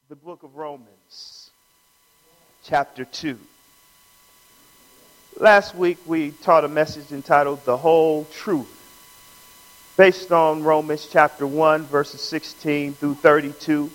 the book of Romans, chapter 2. Last week we taught a message entitled The Whole Truth, based on Romans chapter 1, verses 16 through 32.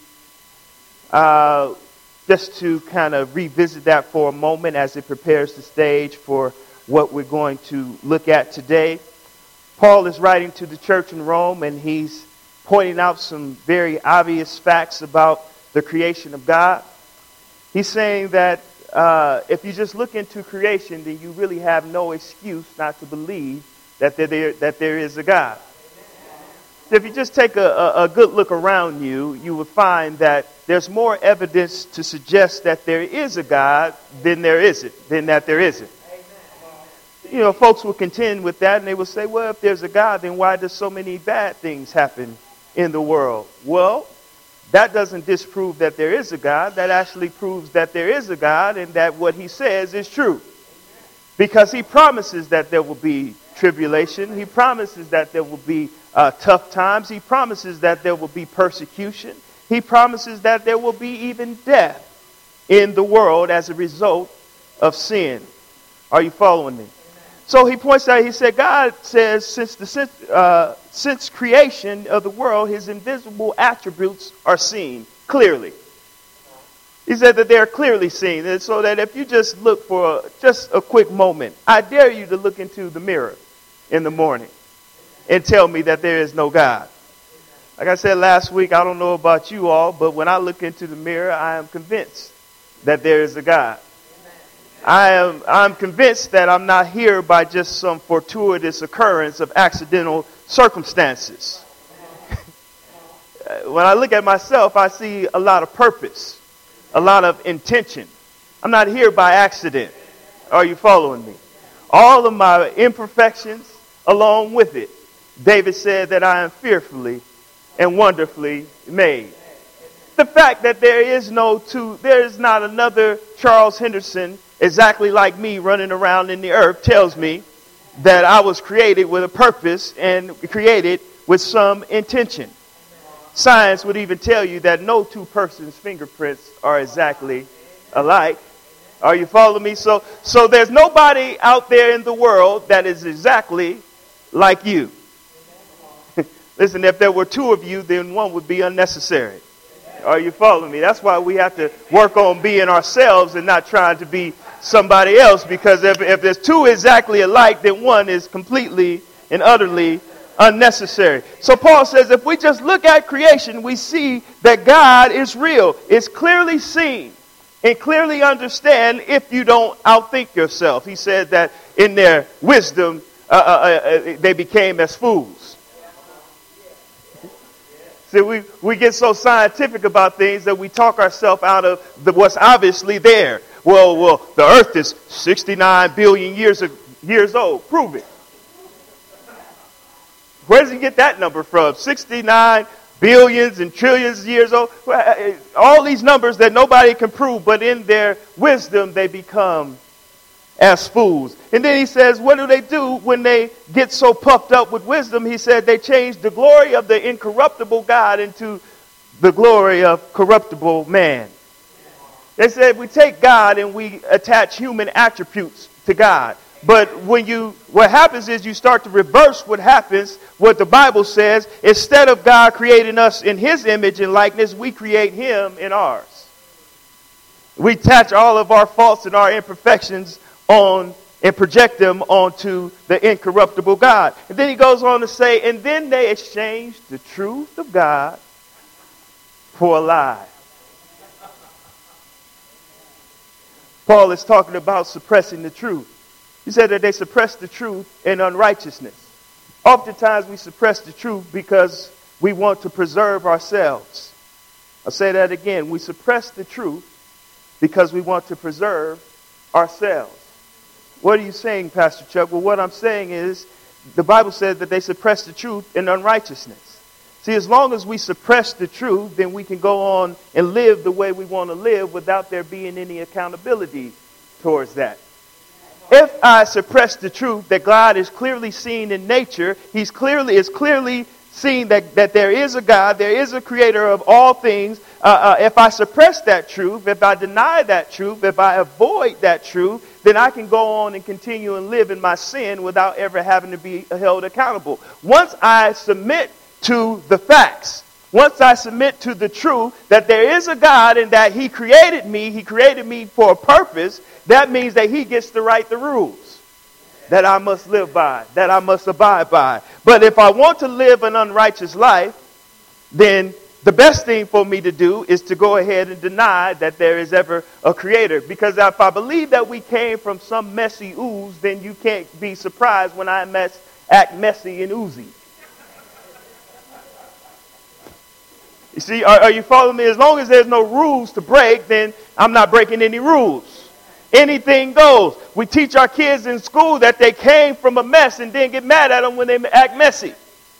Just to kind of revisit that for a moment as it prepares the stage for what we're going to look at today. Paul is writing to the church in Rome, and he's pointing out some very obvious facts about the creation of God. He's saying that if you just look into creation, then you really have no excuse not to believe that there is a God. If you just take a good look around you, you will find that there's more evidence to suggest that there is a God than that there isn't. You know, folks will contend with that, and they will say, well, if there's a God, then why does so many bad things happen in the world? Well, that doesn't disprove that there is a God. That actually proves that there is a God and that what he says is true. Because he promises that there will be tribulation. He promises that there will be tough times. He promises that there will be persecution. He promises that there will be even death in the world as a result of sin. Are you following me? So he points out, he said, God says since creation of the world, his invisible attributes are seen clearly. He said that they're clearly seen. And so that if you just look for just a quick moment, I dare you to look into the mirror in the morning and tell me that there is no God. Like I said last week, I don't know about you all, but when I look into the mirror, I am convinced that there is a God. I'm convinced that I'm not here by just some fortuitous occurrence of accidental circumstances. When I look at myself, I see a lot of purpose, a lot of intention. I'm not here by accident. Are you following me? All of my imperfections along with it. David said that I am fearfully and wonderfully made. The fact that there is not another Charles Henderson exactly like me running around in the earth tells me that I was created with a purpose and created with some intention. Science would even tell you that no two persons' fingerprints are exactly alike. Are you following me? So there's nobody out there in the world that is exactly like you. Listen, if there were two of you, then one would be unnecessary. Are you following me? That's why we have to work on being ourselves and not trying to be somebody else. Because if there's two exactly alike, then one is completely and utterly unnecessary. So Paul says if we just look at creation, we see that God is real. It's clearly seen and clearly understand if you don't outthink yourself. He said that in their wisdom, they became as fools. See, we get so scientific about things that we talk ourselves out of what's obviously there. Well, the earth is 69 billion years old. Prove it. Where does he get that number from? 69 billions and trillions of years old? All these numbers that nobody can prove, but in their wisdom they become as fools. And then he says, what do they do when they get so puffed up with wisdom? He said they change the glory of the incorruptible God into the glory of corruptible man. They said we take God and we attach human attributes to God. But what happens is you start to reverse what the Bible says. Instead of God creating us in his image and likeness, we create him in ours. We attach all of our faults and our imperfections on and project them onto the incorruptible God. And then he goes on to say, and then they exchange the truth of God for a lie. Paul is talking about suppressing the truth. He said that they suppress the truth in unrighteousness. Oftentimes we suppress the truth because we want to preserve ourselves. I'll say that again. We suppress the truth because we want to preserve ourselves. What are you saying, Pastor Chuck? Well, what I'm saying is the Bible says that they suppress the truth in unrighteousness. See, as long as we suppress the truth, then we can go on and live the way we want to live without there being any accountability towards that. If I suppress the truth that God is clearly seen in nature, He's clearly seeing that there is a God, there is a creator of all things, if I suppress that truth, if I deny that truth, if I avoid that truth, then I can go on and continue and live in my sin without ever having to be held accountable. Once I submit to the facts, once I submit to the truth that there is a God and that he created me for a purpose, that means that he gets to write the rules that I must live by, that I must abide by. But if I want to live an unrighteous life, then the best thing for me to do is to go ahead and deny that there is ever a creator. Because if I believe that we came from some messy ooze, then you can't be surprised when I act messy and oozy. You see, are you following me? As long as there's no rules to break, then I'm not breaking any rules. Anything goes. We teach our kids in school that they came from a mess and then get mad at them when they act messy.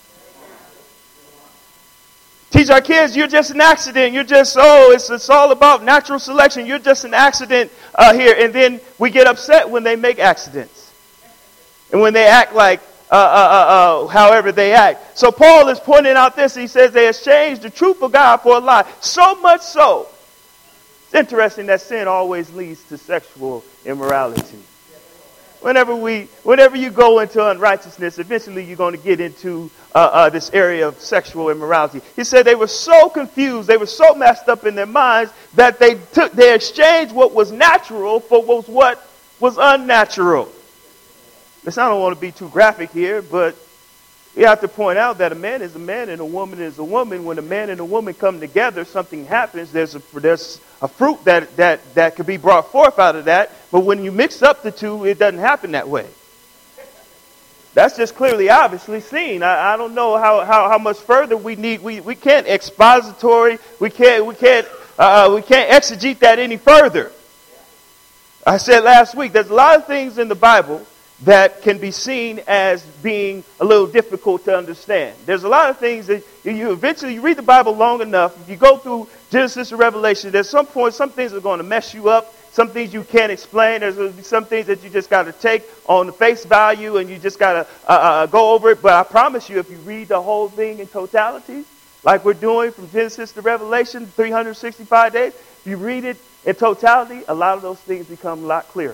Teach our kids, you're just an accident. You're just, it's all about natural selection. You're just an accident here. And then we get upset when they make accidents. And when they act like however they act. So Paul is pointing out this. He says they exchanged the truth of God for a lie. So much so. It's interesting that sin always leads to sexual immorality. Whenever you go into unrighteousness, eventually you're going to get into this area of sexual immorality. He said they were so confused, they were so messed up in their minds that they exchanged what was natural for what was unnatural. Listen, I don't want to be too graphic here, but we have to point out that a man is a man and a woman is a woman. When a man and a woman come together, something happens. There's a fruit that could be brought forth out of that. But when you mix up the two, it doesn't happen that way. That's just clearly, obviously seen. I don't know how much further we need. We can't expository. We can't exegete that any further. I said last week, there's a lot of things in the Bible that can be seen as being a little difficult to understand. There's a lot of things that you eventually read the Bible long enough. If you go through Genesis and Revelation, there's some point, some things are going to mess you up. Some things you can't explain. There's going to be some things that you just got to take on the face value and you just got to go over it. But I promise you, if you read the whole thing in totality, like we're doing from Genesis to Revelation, 365 days, if you read it in totality, a lot of those things become a lot clearer.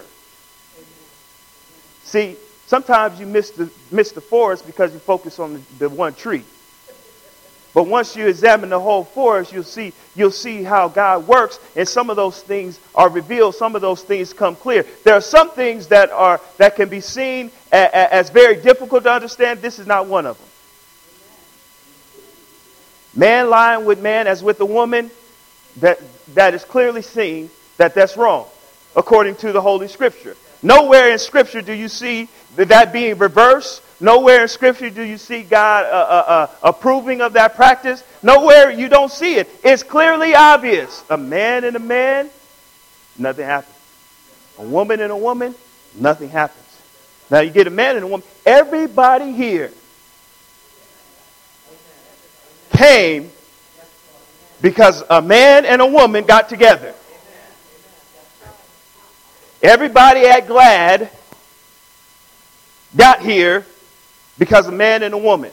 See, sometimes you miss the forest because you focus on the one tree. But once you examine the whole forest, you'll see how God works, and some of those things are revealed. Some of those things come clear. There are some things that can be seen as very difficult to understand. This is not one of them. Man lying with man as with a woman, that is clearly seen that's wrong, according to the Holy Scripture. Nowhere in Scripture do you see that being reversed. Nowhere in Scripture do you see God approving of that practice. Nowhere you don't see it. It's clearly obvious. A man and a man, nothing happens. A woman and a woman, nothing happens. Now you get a man and a woman. Everybody here came because a man and a woman got together. Everybody at Glad got here because a man and a woman.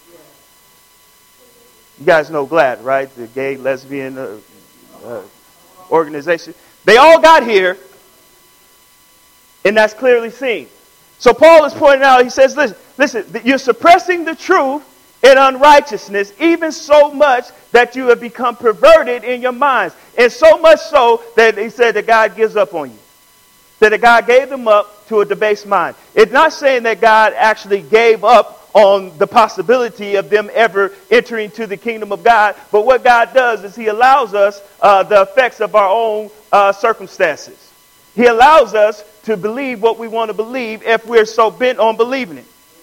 You guys know Glad, right? The gay, lesbian organization. They all got here, and that's clearly seen. So Paul is pointing out, he says, listen, you're suppressing the truth in unrighteousness, even so much that you have become perverted in your minds. And so much so that he said that God gives up on you. That God gave them up to a debased mind. It's not saying that God actually gave up on the possibility of them ever entering to the kingdom of God. But what God does is he allows us the effects of our own circumstances. He allows us to believe what we want to believe if we're so bent on believing it.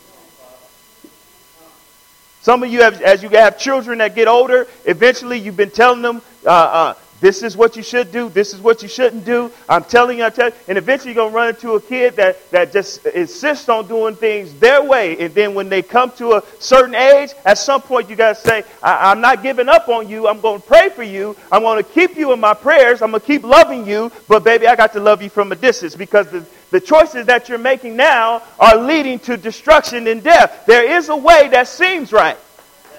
Some of you, as you have children that get older, eventually you've been telling them, this is what you should do. This is what you shouldn't do. I'm telling you. And eventually you're going to run into a kid that just insists on doing things their way. And then when they come to a certain age, at some point you got to say, I'm not giving up on you. I'm going to pray for you. I'm going to keep you in my prayers. I'm going to keep loving you. But baby, I got to love you from a distance because the choices that you're making now are leading to destruction and death. There is a way that seems right.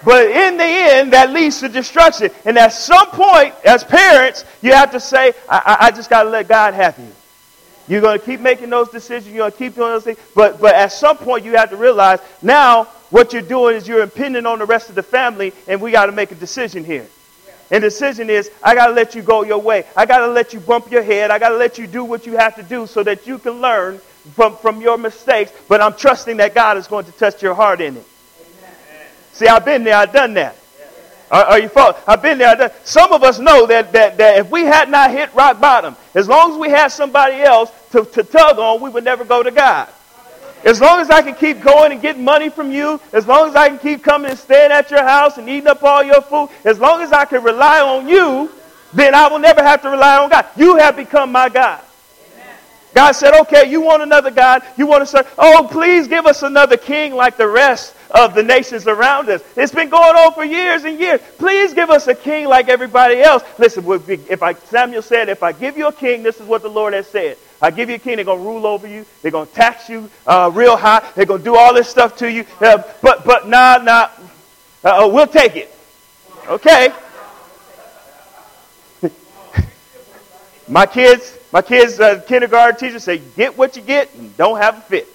But in the end, that leads to destruction. And at some point, as parents, you have to say, I just got to let God have you. You're going to keep making those decisions. You're going to keep doing those things. But at some point, you have to realize now what you're doing is you're impinging on the rest of the family, and we got to make a decision here. And the decision is, I got to let you go your way. I got to let you bump your head. I got to let you do what you have to do so that you can learn from your mistakes. But I'm trusting that God is going to touch your heart in it. Amen. See, I've been there. I've done that. Are you following? I've been there. I've done. Some of us know that if we had not hit rock bottom, as long as we had somebody else to tug on, we would never go to God. As long as I can keep going and getting money from you, as long as I can keep coming and staying at your house and eating up all your food, as long as I can rely on you, then I will never have to rely on God. You have become my God. Amen. God said, okay, you want another God, you want to serve. Oh, please give us another king like the rest of the nations around us. It's been going on for years and years. Please give us a king like everybody else. Listen, Samuel said, if I give you a king, this is what the Lord has said. I give you a king, they're going to rule over you. They're going to tax you real high. They're going to do all this stuff to you. But we'll take it. Okay. My kids' kindergarten teacher say, get what you get and don't have a fit.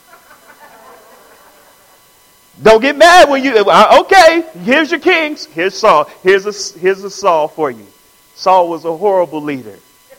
Don't get mad when you, okay, here's your kings. Here's Saul. Here's a Saul for you. Saul was a horrible leader.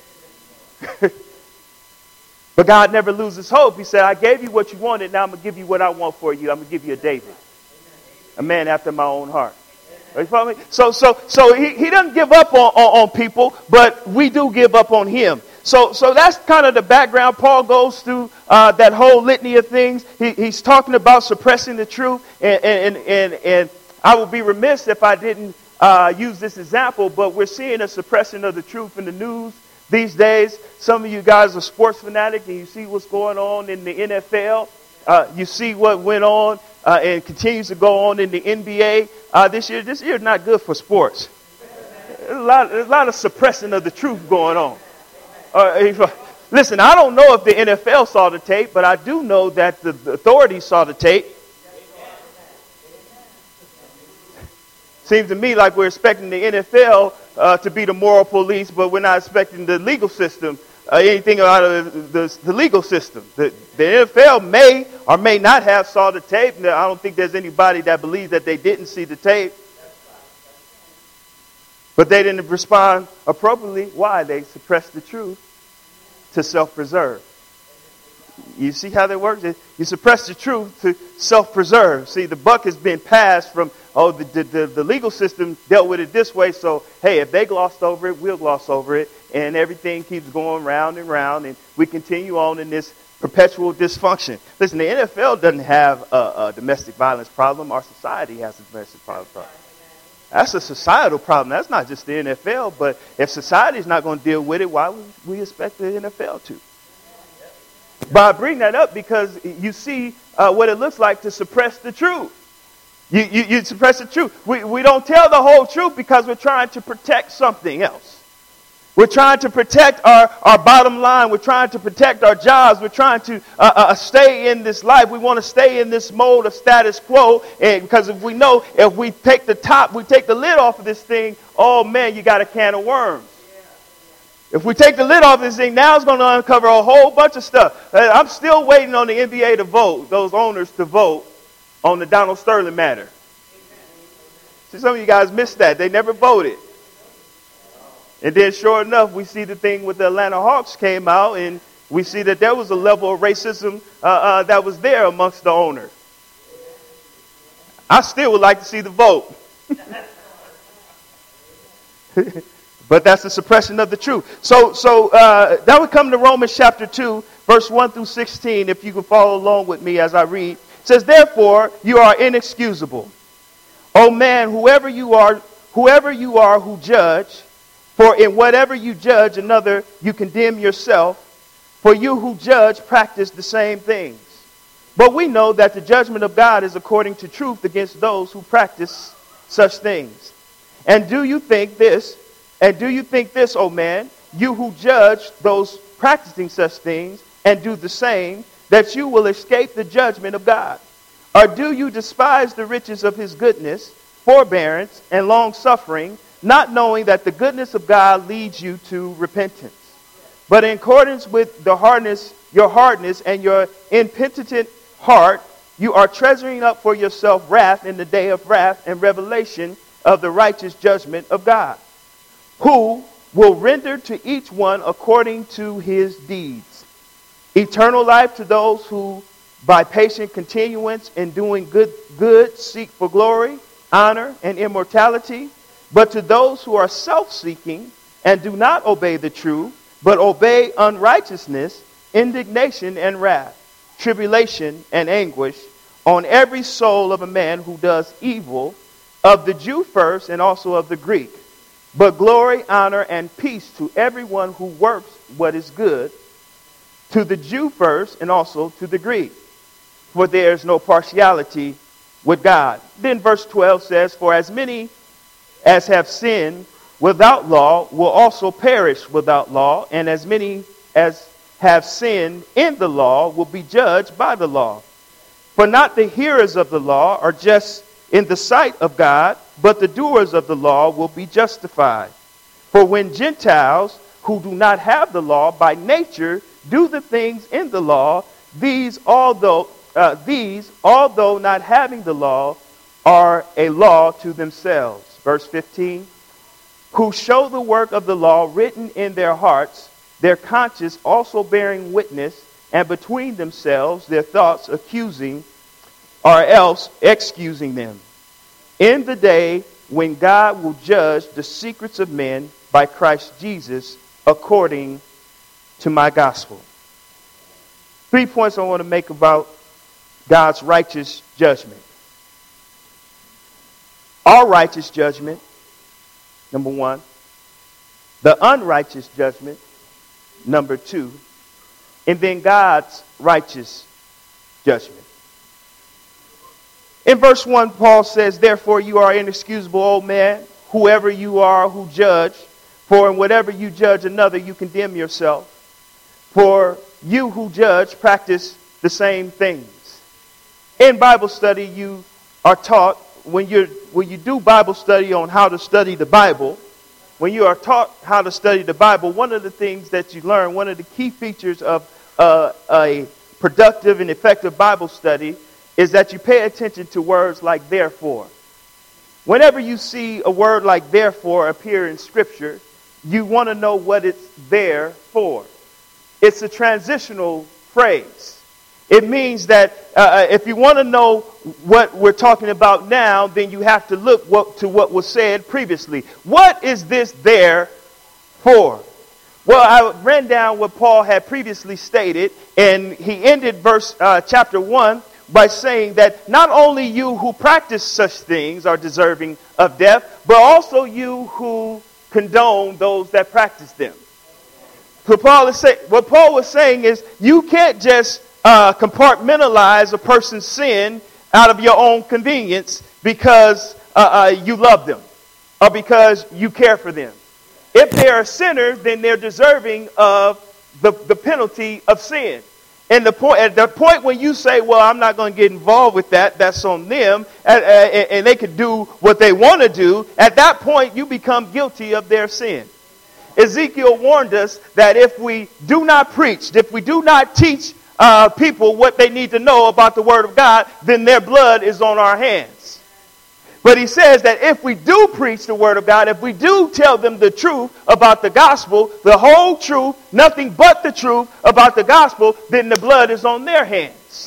But God never loses hope. He said, I gave you what you wanted. Now I'm going to give you what I want for you. I'm going to give you a David. A man after my own heart. You follow me? So he doesn't give up on people, but we do give up on him. So that's kind of the background. Paul goes through that whole litany of things. He's talking about suppressing the truth. And I would be remiss if I didn't use this example, but we're seeing a suppression of the truth in the news these days. Some of you guys are sports fanatic and you see what's going on in the NFL. You see what went on and continues to go on in the NBA. This year is not good for sports. There's a lot of suppressing of the truth going on. Listen, I don't know if the NFL saw the tape, but I do know that the authorities saw the tape. Seems to me like we're expecting the NFL to be the moral police, but we're not expecting the legal system, anything out of the legal system. The NFL may or may not have saw the tape. I don't think there's anybody that believes that they didn't see the tape. But they didn't respond appropriately. Why? They suppressed the truth to self-preserve. You see how that works? You suppress the truth to self-preserve. See, the buck has been passed from, the legal system dealt with it this way. So, hey, if they glossed over it, we'll gloss over it. And everything keeps going round and round. And we continue on in this perpetual dysfunction. Listen, the NFL doesn't have a domestic violence problem. Our society has a domestic violence problem. That's a societal problem. That's not just the NFL. But if society is not going to deal with it, why would we expect the NFL to? But I bring that up because you see what it looks like to suppress the truth. You suppress the truth. We don't tell the whole truth because we're trying to protect something else. We're trying to protect our bottom line. We're trying to protect our jobs. We're trying to stay in this life. We want to stay in this mode of status quo. And because if we know if we take the lid off of this thing, oh man, you got a can of worms. If we take the lid off this thing, now it's going to uncover a whole bunch of stuff. I'm still waiting on the NBA to vote, those owners to vote on the Donald Sterling matter. See, some of you guys missed that. They never voted. And then sure enough, we see the thing with the Atlanta Hawks came out, and we see that there was a level of racism that was there amongst the owners. I still would like to see the vote. But that's the suppression of the truth. So that would come to Romans chapter 2, verse 1 through 16, if you can follow along with me as I read. It says, therefore, you are inexcusable. O man, whoever you are who judge, for in whatever you judge another, you condemn yourself. For you who judge practice the same things. But we know that the judgment of God is according to truth against those who practice such things. And do you think this, O man, you who judge those practicing such things and do the same, that you will escape the judgment of God? Or do you despise the riches of his goodness forbearance, and long-suffering, not knowing that the goodness of God leads you to repentance. But in accordance with your hardness and your impenitent heart, you are treasuring up for yourself wrath in the day of wrath and revelation of the righteous judgment of God, who will render to each one according to his deeds. Eternal life to those who, by patient continuance in doing good, seek for glory, honor, and immortality. But to those who are self-seeking and do not obey the truth, but obey unrighteousness, indignation and wrath, tribulation and anguish on every soul of a man who does evil, of the Jew first and also of the Greek. But glory, honor, and peace to everyone who works what is good, to the Jew first and also to the Greek. For there is no partiality with God. Then verse 12 says, for as many as have sinned without law will also perish without law, and as many as have sinned in the law will be judged by the law. For not the hearers of the law are just in the sight of God, but the doers of the law will be justified. For when Gentiles who do not have the law by nature do the things in the law, these, although not having the law, are a law to themselves. Verse 15, who show the work of the law written in their hearts, their conscience also bearing witness, and between themselves their thoughts accusing, or else excusing them. In the day when God will judge the secrets of men by Christ Jesus, according to my gospel. 3 points I want to make about God's righteous judgment. Our righteous judgment, number 1. The unrighteous judgment, number 2. And then God's righteous judgment. In verse 1, Paul says, therefore you are inexcusable, old man, whoever you are who judge. For in whatever you judge another, you condemn yourself. For you who judge practice the same things. In Bible study, you are taught, when you do Bible study on how to study the Bible, when you are taught how to study the Bible, one of the things that you learn, one of the key features of a productive and effective Bible study is that you pay attention to words like therefore. Whenever you see a word like therefore appear in Scripture, you want to know what it's there for. It's a transitional phrase. It means that if you want to know what we're talking about now, then you have to look to what was said previously. What is this there for? Well, I ran down what Paul had previously stated, and he ended chapter 1 by saying that not only you who practice such things are deserving of death, but also you who condone those that practice them. So what Paul was saying is you can't just compartmentalize a person's sin out of your own convenience because you love them or because you care for them. If they're a sinner, then they're deserving of the penalty of sin. And at the point when you say, well, I'm not going to get involved with that, that's on them, and they can do what they want to do, at that point you become guilty of their sin. Ezekiel warned us that if we do not preach, if we do not teach people what they need to know about the Word of God, then their blood is on our hands. But he says that if we do preach the Word of God, if we do tell them the truth about the gospel, the whole truth, nothing but the truth about the gospel, then the blood is on their hands.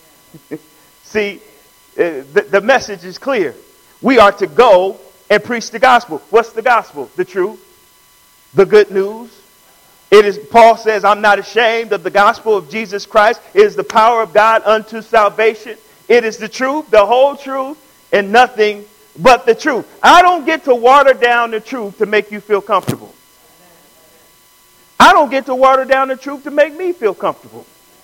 See, the message is clear. We are to go and preach the gospel. What's the gospel? The truth. The good news. It is, Paul says, I'm not ashamed of the gospel of Jesus Christ. It is the power of God unto salvation. It is the truth, the whole truth, and nothing but the truth. I don't get to water down the truth to make you feel comfortable. I don't get to water down the truth to make me feel comfortable.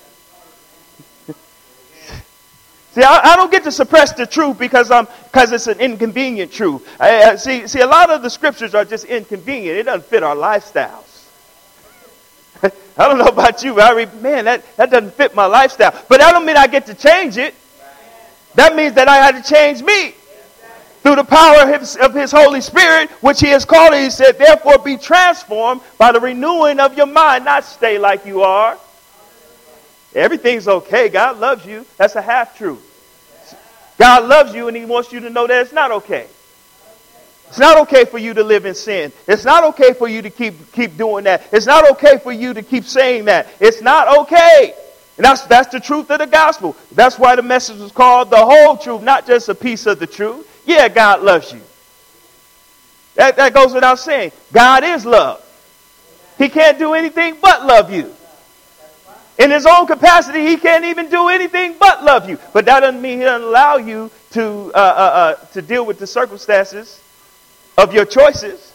See, I don't get to suppress the truth because it's an inconvenient truth. See, a lot of the scriptures are just inconvenient. It doesn't fit our lifestyles. I don't know about you, but I read, man, that doesn't fit my lifestyle. But that don't mean I get to change it. That means that I had to change me. through the power of his Holy Spirit, which he has called it. He said, therefore be transformed by the renewing of your mind, not stay like you are. Everything's okay. God loves you. That's a half-truth. God loves you and he wants you to know that it's not okay. It's not okay for you to live in sin. It's not okay for you to keep doing that. It's not okay for you to keep saying that. It's not okay. And that's the truth of the gospel. That's why the message was called the whole truth, not just a piece of the truth. Yeah, God loves you. That goes without saying. God is love. He can't do anything but love you. In his own capacity, he can't even do anything but love you. But that doesn't mean he doesn't allow you to deal with the circumstances of your choices.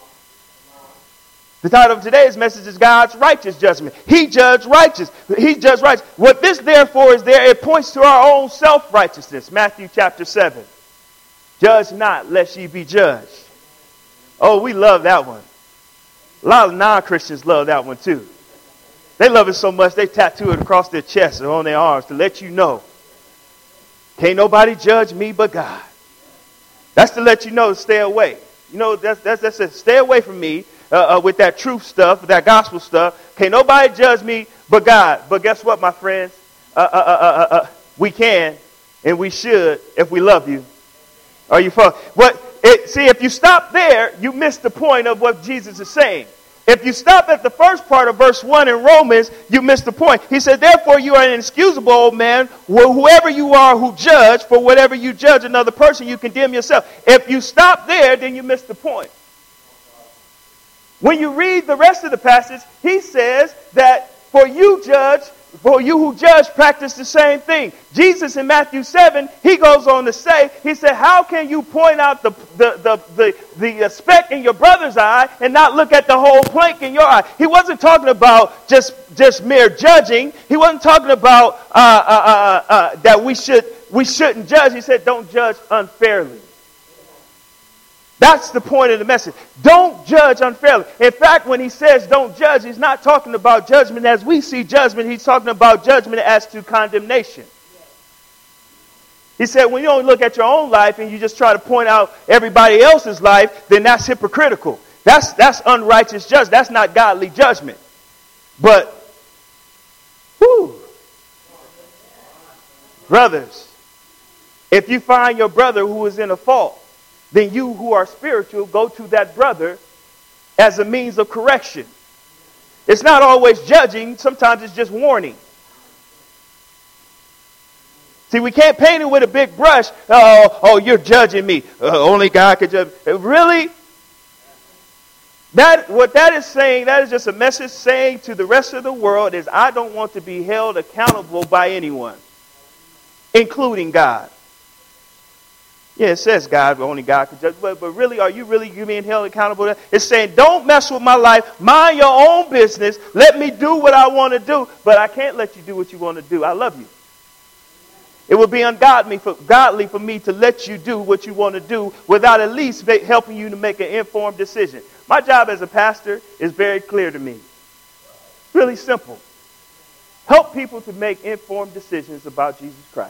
The title of today's message is God's righteous judgment. He judged righteous. He judged righteous. What this therefore is there, it points to our own self-righteousness. Matthew chapter 7. Judge not, lest ye be judged. Oh, we love that one. A lot of non-Christians love that one too. They love it so much they tattoo it across their chest or on their arms to let you know. Can't nobody judge me but God. That's to let you know to stay away. You know, that's it. Stay away from me with that truth stuff, with that gospel stuff. Can't nobody judge me but God. But guess what, my friends? We can and we should if we love you. Are you following? See, if you stop there, you miss the point of what Jesus is saying. If you stop at the first part of verse 1 in Romans, you miss the point. He said, therefore you are an inexcusable old man, whoever you are who judge, for whatever you judge another person, you condemn yourself. If you stop there, then you miss the point. When you read the rest of the passage, he says that for you who judge, practice the same thing. Jesus in Matthew 7, he goes on to say, he said, how can you point out the speck in your brother's eye and not look at the whole plank in your eye? He wasn't talking about just mere judging. He wasn't talking about that we shouldn't judge. He said, don't judge unfairly. That's the point of the message. Don't judge unfairly. In fact, when he says don't judge, he's not talking about judgment as we see judgment. He's talking about judgment as to condemnation. He said when you don't look at your own life and you just try to point out everybody else's life, then that's hypocritical. That's unrighteous judgment. That's not godly judgment. But, brothers, if you find your brother who is in a fault, then you who are spiritual go to that brother as a means of correction. It's not always judging. Sometimes it's just warning. See, we can't paint it with a big brush. Oh, you're judging me. Only God can judge me. Really? What that is saying, that is just a message saying to the rest of the world is I don't want to be held accountable by anyone, including God. Yeah, it says God, but only God can judge. But really, are you really being held accountable? It's saying, don't mess with my life. Mind your own business. Let me do what I want to do. But I can't let you do what you want to do. I love you. It would be ungodly for me to let you do what you want to do without at least helping you to make an informed decision. My job as a pastor is very clear to me. It's really simple. Help people to make informed decisions about Jesus Christ.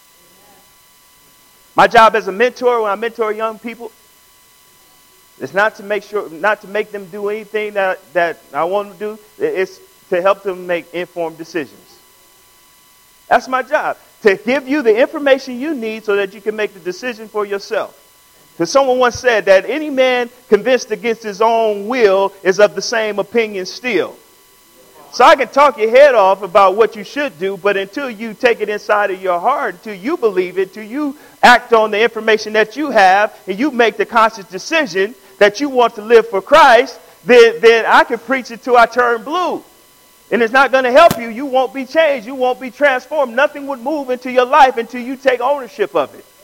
My job as a mentor, when I mentor young people, is not to make them do anything that I want them to do. It's to help them make informed decisions. That's my job. To give you the information you need so that you can make the decision for yourself. Because someone once said that any man convinced against his own will is of the same opinion still. So I can talk your head off about what you should do, but until you take it inside of your heart, until you believe it, until you act on the information that you have, and you make the conscious decision that you want to live for Christ, then I can preach it till I turn blue. And it's not going to help you. You won't be changed. You won't be transformed. Nothing would move into your life until you take ownership of it.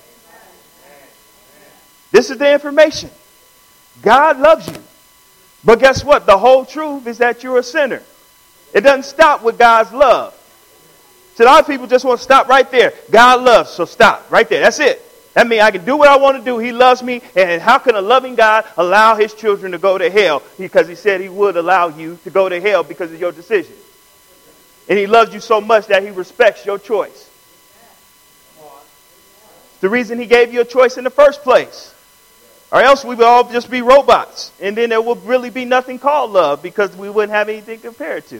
This is the information. God loves you. But guess what? The whole truth is that you're a sinner. It doesn't stop with God's love. So a lot of people just want to stop right there. God loves, so stop right there. That's it. That means I can do what I want to do. He loves me. And how can a loving God allow his children to go to hell? Because he said he would allow you to go to hell because of your decision. And he loves you so much that he respects your choice. The reason he gave you a choice in the first place. Or else we would all just be robots. And then there would really be nothing called love because we wouldn't have anything to compare it to.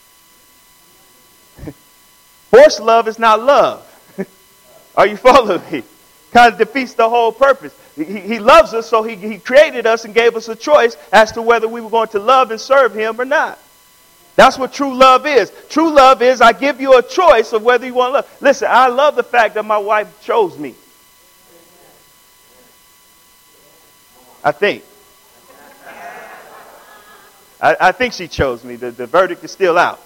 Forced love is not love. Are you following me? Kind of defeats the whole purpose. He loves us, so he created us and gave us a choice as to whether we were going to love and serve him or not. That's what true love is. True love is I give you a choice of whether you want to love. Listen, I love the fact that my wife chose me. I think. I think she chose me. The verdict is still out.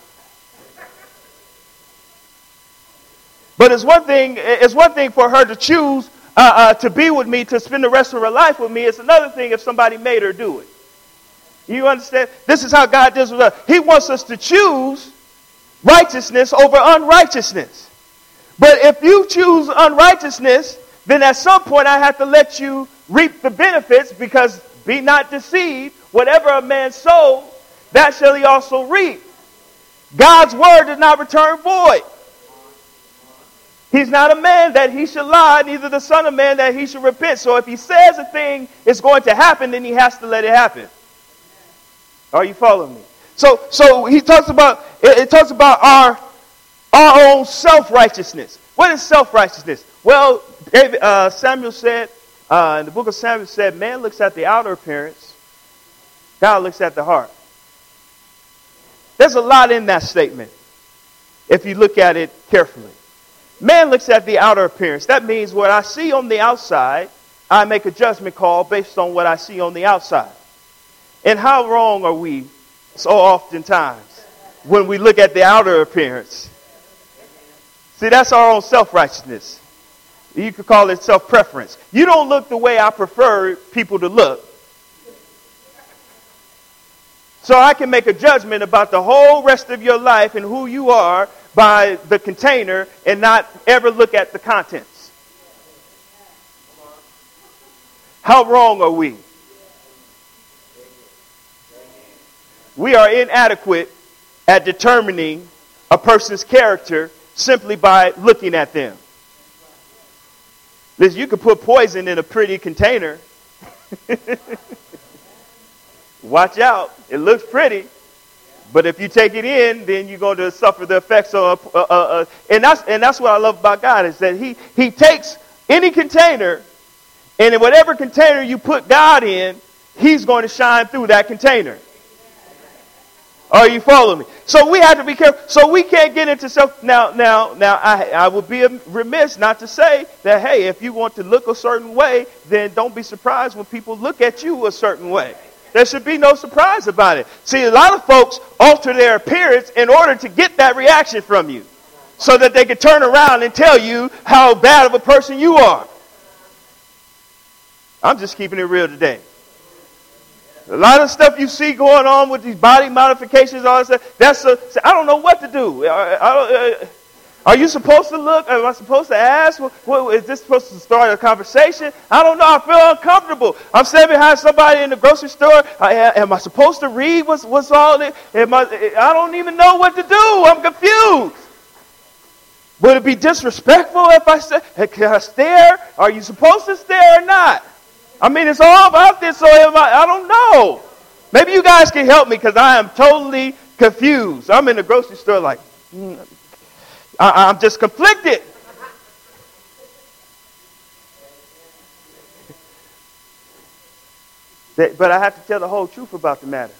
But it's one thing for her to choose to be with me, to spend the rest of her life with me. It's another thing if somebody made her do it. You understand? This is how God deals with us. He wants us to choose righteousness over unrighteousness. But if you choose unrighteousness, then at some point I have to let you reap the benefits, because be not deceived, whatever a man sows, that shall he also reap. God's word does not return void. He's not a man that he should lie, neither the son of man that he should repent. So if he says a thing is going to happen, then he has to let it happen. Are you following me? So he talks about, it talks about our own self-righteousness. What is self-righteousness? Well, Samuel said, in the book of Samuel said, man looks at the outer appearance, God looks at the heart. There's a lot in that statement if you look at it carefully. Man looks at the outer appearance. That means what I see on the outside, I make a judgment call based on what I see on the outside. And how wrong are we so oftentimes when we look at the outer appearance? See, that's our own self-righteousness. You could call it self-preference. You don't look the way I prefer people to look. So I can make a judgment about the whole rest of your life and who you are by the container and not ever look at the contents. How wrong are we? We are inadequate at determining a person's character simply by looking at them. Listen, you can put poison in a pretty container. Watch out. It looks pretty. But if you take it in, then you're going to suffer the effects of and that's what I love about God, is that he takes any container, and in whatever container you put God in, he's going to shine through that container. Are you following me? So we have to be careful. So we can't get into self. Now, I would be remiss not to say that, hey, if you want to look a certain way, then don't be surprised when people look at you a certain way. There should be no surprise about it. See, a lot of folks alter their appearance in order to get that reaction from you, so that they can turn around and tell you how bad of a person you are. I'm just keeping it real today. A lot of stuff you see going on with these body modifications, all that stuff, I don't know what to do. Are you supposed to look? Am I supposed to ask? Is this supposed to start a conversation? I don't know. I feel uncomfortable. I'm standing behind somebody in the grocery store. Am I supposed to read what's all this? I don't even know what to do. I'm confused. Would it be disrespectful if I say, hey, can I stare? Are you supposed to stare or not? I mean, it's all about this, so I don't know. Maybe you guys can help me, because I am totally confused. I'm in the grocery store like, I'm just conflicted. But I have to tell the whole truth about the matter.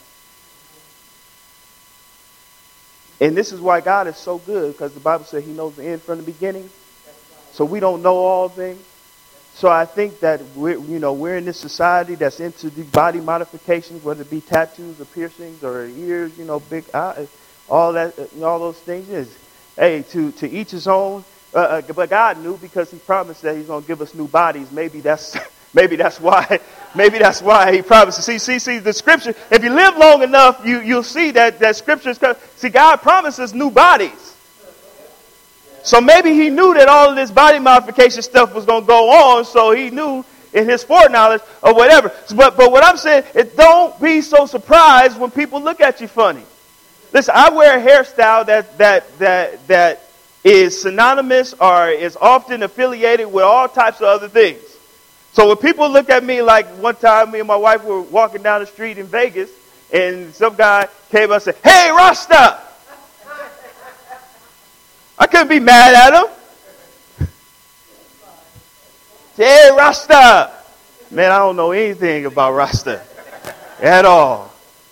And this is why God is so good, because the Bible says he knows the end from the beginning. So we don't know all things. So I think that we're in this society that's into these body modifications, whether it be tattoos or piercings or ears, big eyes, all that, all those things. Hey, to each his own. But God knew, because he promised that he's going to give us new bodies. Maybe that's why he promised. See the scripture. If you live long enough, you'll see that scriptures. See, God promises new bodies. So maybe he knew that all of this body modification stuff was going to go on, so he knew in his foreknowledge or whatever. But what I'm saying is, don't be so surprised when people look at you funny. Listen, I wear a hairstyle that is synonymous or is often affiliated with all types of other things. So when people look at me, like one time me and my wife were walking down the street in Vegas, and some guy came up and said, "Hey, Rasta!" I couldn't be mad at him. "Hey, Rasta!" Man, I don't know anything about Rasta at all.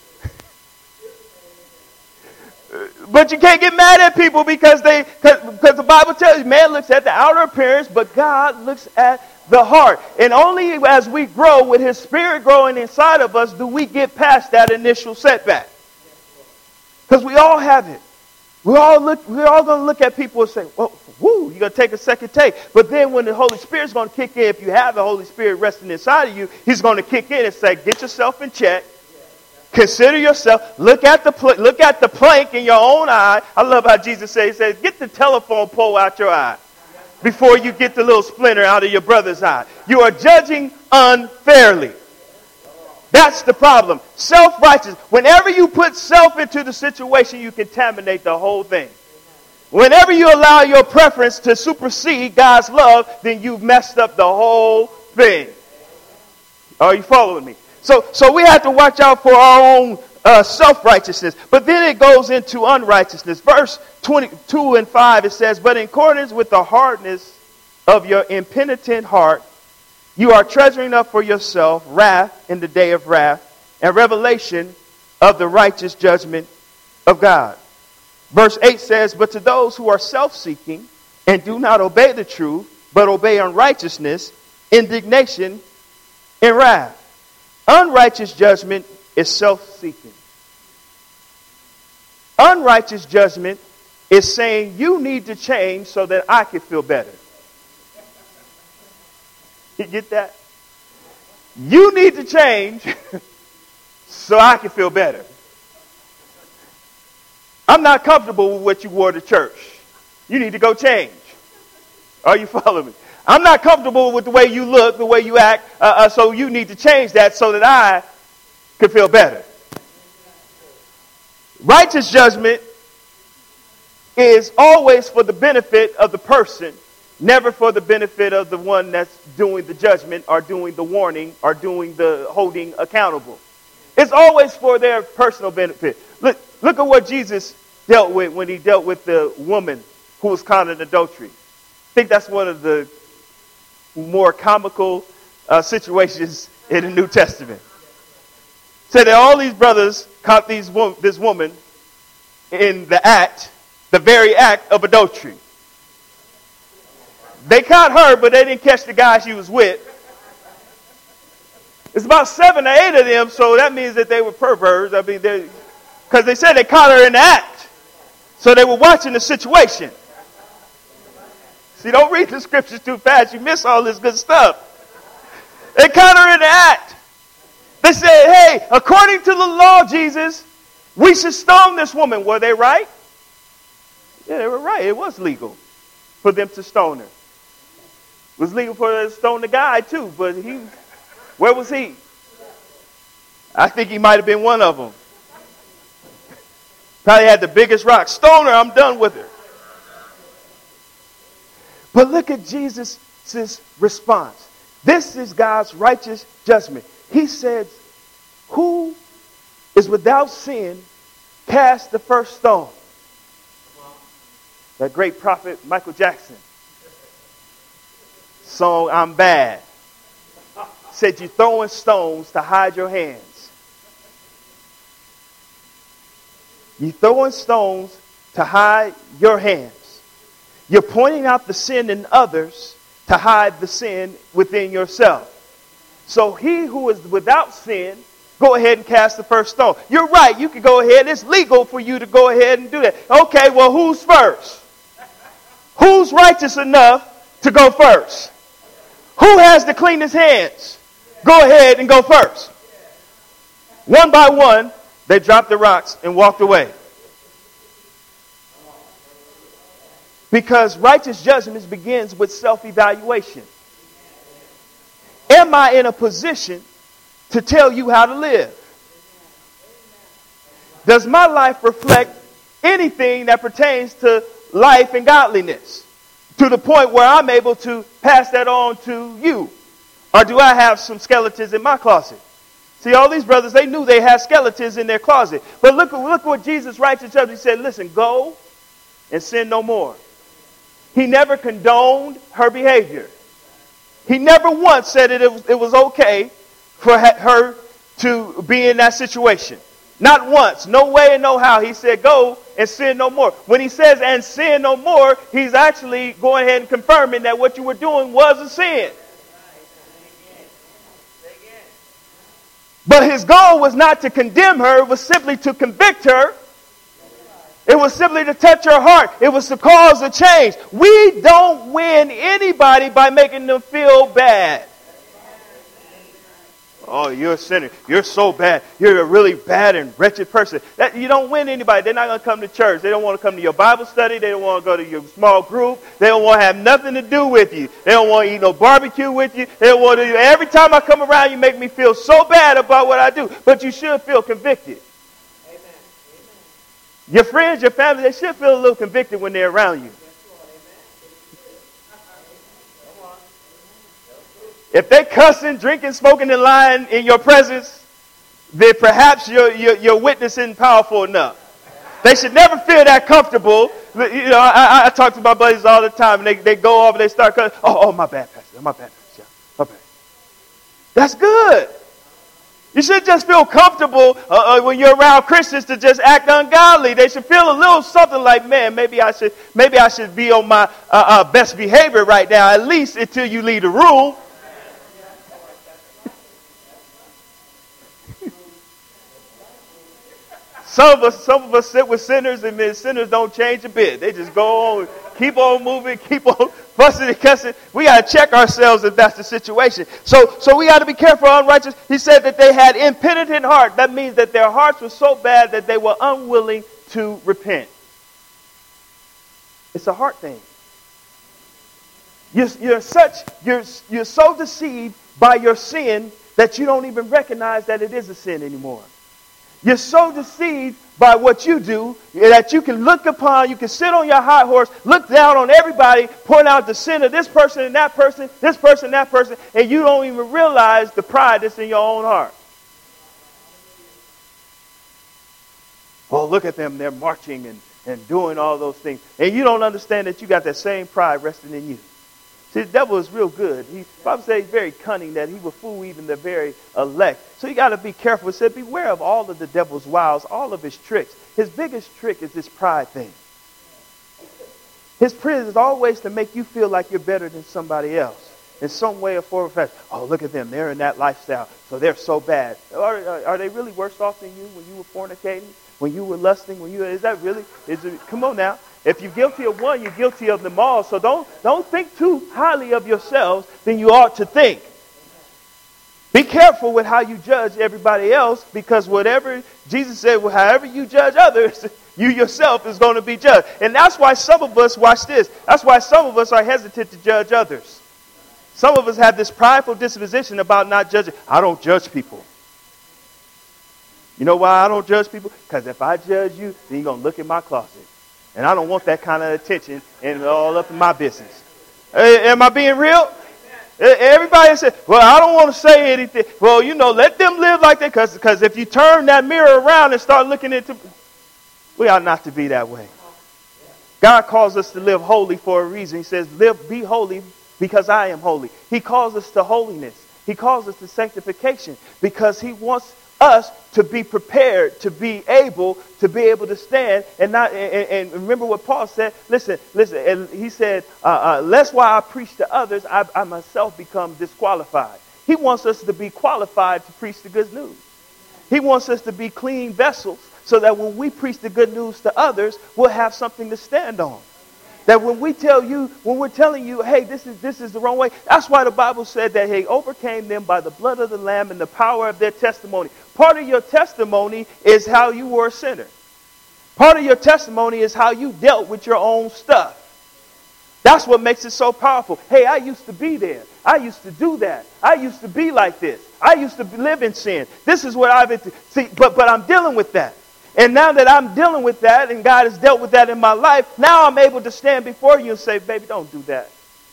But you can't get mad at people because the Bible tells you man looks at the outer appearance, but God looks at the heart. And only as we grow with his spirit growing inside of us do we get past that initial setback. Because we all have it. We're all going to look at people and say, "Well, woo, you're going to take a second take." But then when the Holy Spirit's going to kick in, if you have the Holy Spirit resting inside of you, he's going to kick in and say, "Get yourself in check. Consider yourself. Look at the plank in your own eye." I love how Jesus says, he says, "Get the telephone pole out your eye before you get the little splinter out of your brother's eye." You are judging unfairly. That's the problem. Self-righteous. Whenever you put self into the situation, you contaminate the whole thing. Whenever you allow your preference to supersede God's love, then you've messed up the whole thing. Are you following me? So we have to watch out for our own self-righteousness. But then it goes into unrighteousness. Verse 22 and 5, it says, "But in accordance with the hardness of your impenitent heart, you are treasuring up for yourself wrath in the day of wrath and revelation of the righteous judgment of God." Verse 8 says, "But to those who are self-seeking and do not obey the truth, but obey unrighteousness, indignation and wrath." Unrighteous judgment is self-seeking. Unrighteous judgment is saying you need to change so that I can feel better. You get that? You need to change so I can feel better. I'm not comfortable with what you wore to church. You need to go change. Are you following me? I'm not comfortable with the way you look, the way you act, so you need to change that so that I can feel better. Righteous judgment is always for the benefit of the person, never for the benefit of the one that's doing the judgment or doing the warning or doing the holding accountable. It's always for their personal benefit. Look at what Jesus dealt with when he dealt with the woman who was caught in adultery. I think that's one of the more comical situations in the New Testament. Said that all these brothers caught this woman in the very act of adultery. They caught her, but they didn't catch the guy she was with. It's about 7 or 8 of them, so that means that they were perverts. I mean, because they said they caught her in the act. So they were watching the situation. See, don't read the scriptures too fast. You miss all this good stuff. They caught her in the act. They said, "Hey, according to the law, Jesus, we should stone this woman." Were they right? Yeah, they were right. It was legal for them to stone her. It was legal for them to stone the guy too, but where was he? I think he might have been one of them. Probably had the biggest rock. "Stone her, I'm done with her." But look at Jesus' response. This is God's righteous judgment. He says, "Who is without sin, cast the first stone." That great prophet Michael Jackson song, "I'm Bad," said you're throwing stones to hide your hands. You're throwing stones to hide your hands. You're pointing out the sin in others to hide the sin within yourself. So he who is without sin, go ahead and cast the first stone. You're right. You can go ahead. It's legal for you to go ahead and do that. Okay, well, who's first? Who's righteous enough to go first? Who has the cleanest hands? Go ahead and go first. One by one, they dropped the rocks and walked away. Because righteous judgment begins with self-evaluation. Am I in a position to tell you how to live? Does my life reflect anything that pertains to life and godliness to the point where I'm able to pass that on to you? Or do I have some skeletons in my closet? See, all these brothers, they knew they had skeletons in their closet. But look what Jesus writes in chapter. He said, listen, go and sin no more. He never condoned her behavior. He never once said it was okay for her to be in that situation. Not once, no way and no how. He said, go and sin no more. When he says, and sin no more, he's actually going ahead and confirming that what you were doing was a sin. But his goal was not to condemn her. It was simply to convict her. It was simply to touch her heart. It was to cause a change. We don't win anybody by making them feel bad. Oh, you're a sinner. You're so bad. You're a really bad and wretched person. You don't win anybody. They're not going to come to church. They don't want to come to your Bible study. They don't want to go to your small group. They don't want to have nothing to do with you. They don't want to eat no barbecue with you. They don't want to. Every time I come around, you make me feel so bad about what I do. But you should feel convicted. Amen. Your friends, your family, they should feel a little convicted when they're around you. If they cussing, drinking, smoking, and lying in your presence, then perhaps your witness isn't powerful enough. They should never feel that comfortable. You know, I talk to my buddies all the time, and they go off and they start cussing. Oh, my bad, Pastor. My bad, Pastor. My bad. That's good. You should just feel comfortable when you're around Christians to just act ungodly. They should feel a little something like, man, maybe I should be on my best behavior right now, at least until you leave the room. Some of us sit with sinners, and then sinners don't change a bit. They just go on, keep on moving, keep on fussing and cussing. We got to check ourselves if that's the situation. So we got to be careful, unrighteous. He said that they had impenitent heart. That means that their hearts were so bad that they were unwilling to repent. It's a heart thing. You're so deceived by your sin that you don't even recognize that it is a sin anymore. You're so deceived by what you do that you can look upon, you can sit on your high horse, look down on everybody, point out the sin of this person and that person, this person, that person, and you don't even realize the pride that's in your own heart. Well, look at them, they're marching and doing all those things. And you don't understand that you got that same pride resting in you. See, the devil is real good. The Bible says he's very cunning, that he will fool even the very elect. So you got to be careful. It said, beware of all of the devil's wiles, all of his tricks. His biggest trick is this pride thing. His trick is always to make you feel like you're better than somebody else in some way or form or fashion. Oh, look at them. They're in that lifestyle, so they're so bad. Are they really worse off than you when you were fornicating, when you were lusting? Come on now. If you're guilty of one, you're guilty of them all. So don't think too highly of yourselves than you ought to think. Be careful with how you judge everybody else, because whatever Jesus said, well, however you judge others, you yourself is going to be judged. And that's why some of us, watch this, that's why some of us are hesitant to judge others. Some of us have this prideful disposition about not judging. I don't judge people. You know why I don't judge people? Because if I judge you, then you're going to look in my closet. And I don't want that kind of attention and all up in my business. Am I being real? Everybody says, well, I don't want to say anything. Well, let them live like that, because if you turn that mirror around and start looking into... We ought not to be that way. God calls us to live holy for a reason. He says, be holy because I am holy. He calls us to holiness. He calls us to sanctification because he wants us to be prepared, to be able to stand and remember what Paul said. Listen. And he said, lest while I preach to others, I myself become disqualified. He wants us to be qualified to preach the good news. He wants us to be clean vessels so that when we preach the good news to others, we'll have something to stand on. That when we're telling you, hey, this is the wrong way. That's why the Bible said that he overcame them by the blood of the Lamb and the power of their testimony. Part of your testimony is how you were a sinner. Part of your testimony is how you dealt with your own stuff. That's what makes it so powerful. Hey, I used to be there. I used to do that. I used to be like this. I used to live in sin. This is what I've been through. See, but I'm dealing with that. And now that I'm dealing with that and God has dealt with that in my life, now I'm able to stand before you and say, baby, don't do that.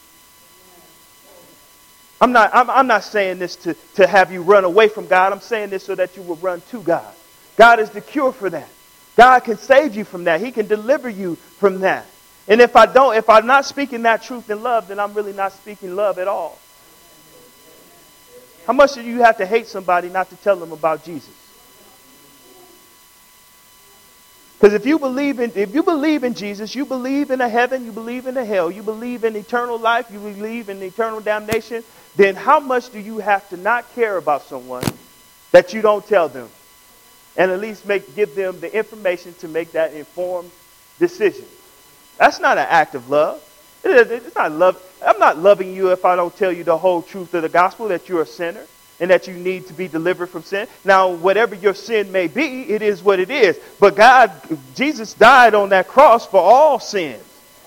I'm not saying this to have you run away from God. I'm saying this so that you will run to God. God is the cure for that. God can save you from that. He can deliver you from that. And if I'm not speaking that truth in love, then I'm really not speaking love at all. How much do you have to hate somebody not to tell them about Jesus? Because if you believe in Jesus, you believe in a heaven, you believe in a hell, you believe in eternal life, you believe in eternal damnation, then how much do you have to not care about someone that you don't tell them? And at least give them the information to make that informed decision. That's not an act of love. It's not love. I'm not loving you if I don't tell you the whole truth of the gospel, that you're a sinner and that you need to be delivered from sin. Now, whatever your sin may be, it is what it is. But Jesus died on that cross for all sins.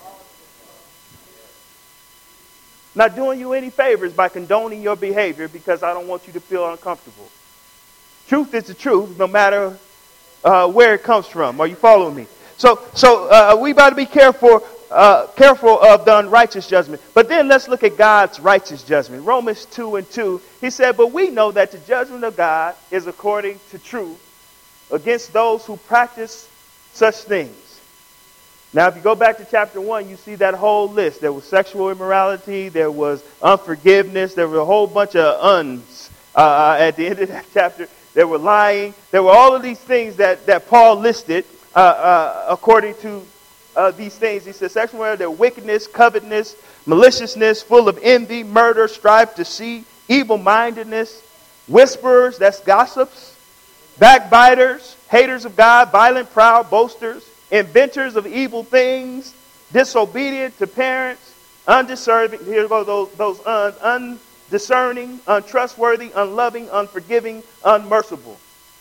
Not doing you any favors by condoning your behavior because I don't want you to feel uncomfortable. Truth is the truth, no matter where it comes from. Are you following me? So we got to be careful of the unrighteous judgment. But then let's look at God's righteous judgment. Romans 2:2, he said, but we know that the judgment of God is according to truth against those who practice such things. Now, if you go back to chapter 1, you see that whole list. There was sexual immorality. There was unforgiveness. There were a whole bunch of uns at the end of that chapter. There were lying. There were all of these things that Paul listed according to these things. He says sexual immorality, there wickedness, covetousness, maliciousness, full of envy, murder, strife, deceit, evil-mindedness, whisperers, that's gossips, backbiters, haters of God, violent, proud, boasters, inventors of evil things, disobedient to parents, undeserving, here go those undiscerning, untrustworthy, unloving, unforgiving, unmerciful,